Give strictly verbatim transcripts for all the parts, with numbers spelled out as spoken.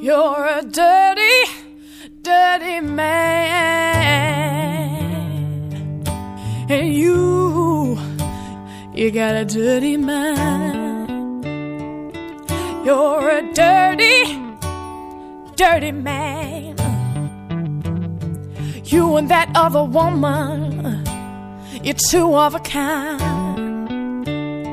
You're a dirty, dirty man. And you, you got a dirty mind. You're a dirty, dirty man. You and that other woman, you're two of a kind.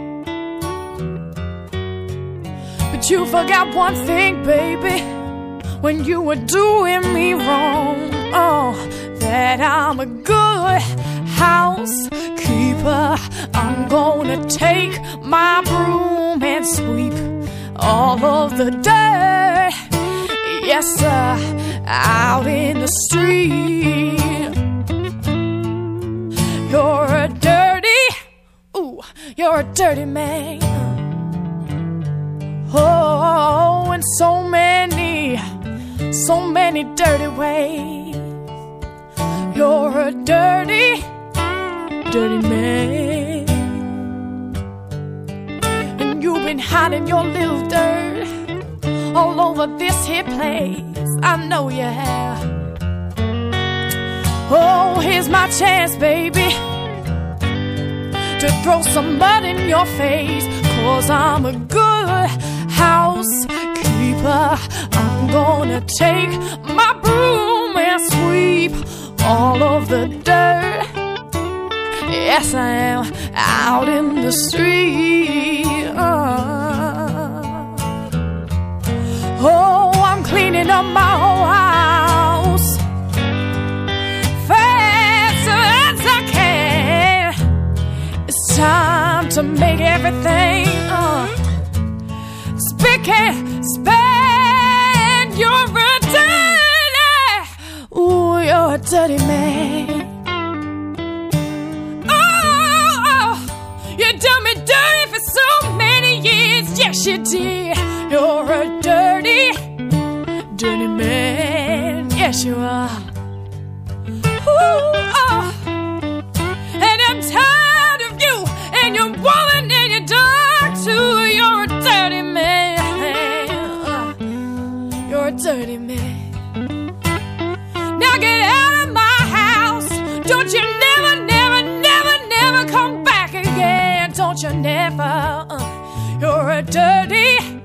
But you forgot one thing, baby, when you were doing me wrong. Oh, that I'm a good housekeeper. I'm gonna take my broom and sweep all of the dirt, yes sir, out in the street. You're a dirty, ooh, you're a dirty man. Oh, in so many, so many dirty ways. You're a dirty, dirty man. And you've been hiding your little dirt all over this here place. I know you have. Oh, here's my chance, baby, to throw some mud in your face. 'Cause I'm a good housekeeper. I'm gonna take my broom and sweep all of the dirt, yes I am, out in the street. uh. Oh, I'm cleaning up my whole house fast as I can. It's time to make everything uh, spick and span. You're a dirty, ooh, you're a dirty man. Oh, oh, you done me dirty for so many years, yes you did. You're a dirty, dirty man, yes you are. Ooh, oh. And I'm tired of you and your woman and your dog too. You're a dirty man. You're a dirty man. Now get out of my house. Don't you never, never, never, never come back again. Don't you never. Uh, you're a dirty